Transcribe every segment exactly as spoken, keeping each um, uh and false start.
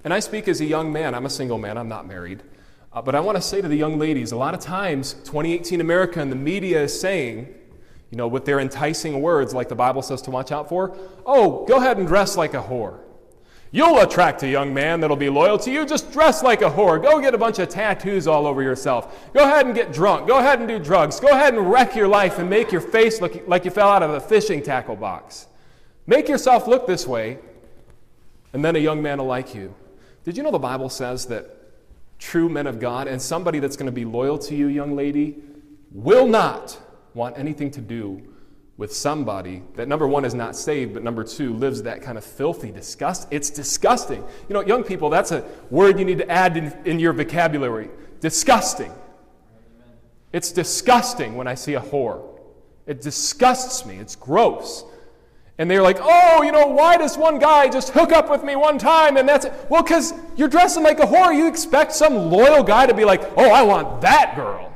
And I speak as a young man. I'm a single man. I'm not married. Uh, but I want to say to the young ladies, a lot of times, twenty eighteen America and the media is saying, you know, with their enticing words, like the Bible says to watch out for, oh, go ahead and dress like a whore. You'll attract a young man that'll be loyal to you. Just dress like a whore. Go get a bunch of tattoos all over yourself. Go ahead and get drunk. Go ahead and do drugs. Go ahead and wreck your life and make your face look like you fell out of a fishing tackle box. Make yourself look this way, and then a young man will like you. Did you know the Bible says that true men of God and somebody that's going to be loyal to you, young lady, will not want anything to do with somebody that, number one, is not saved, but number two, lives that kind of filthy disgust. It's disgusting. You know, young people, that's a word you need to add in, in your vocabulary. Disgusting. Amen. It's disgusting when I see a whore. It disgusts me. It's gross. And they're like, oh, you know, why does one guy just hook up with me one time and that's it? Well, because you're dressing like a whore. You expect some loyal guy to be like, oh, I want that girl.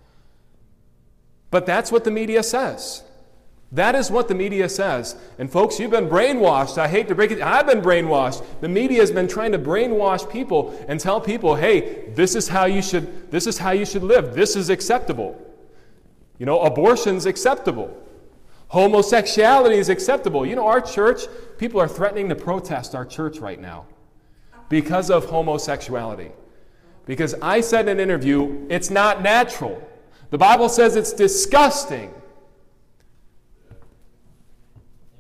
But that's what the media says. That is what the media says. And folks, you've been brainwashed. I hate to break it. I've been brainwashed. The media has been trying to brainwash people and tell people, hey, this is how you should, this is how you should live. This is acceptable. You know, abortion's acceptable. Homosexuality is acceptable. You know, our church, people are threatening to protest our church right now because of homosexuality. Because I said in an interview, it's not natural. The Bible says it's disgusting.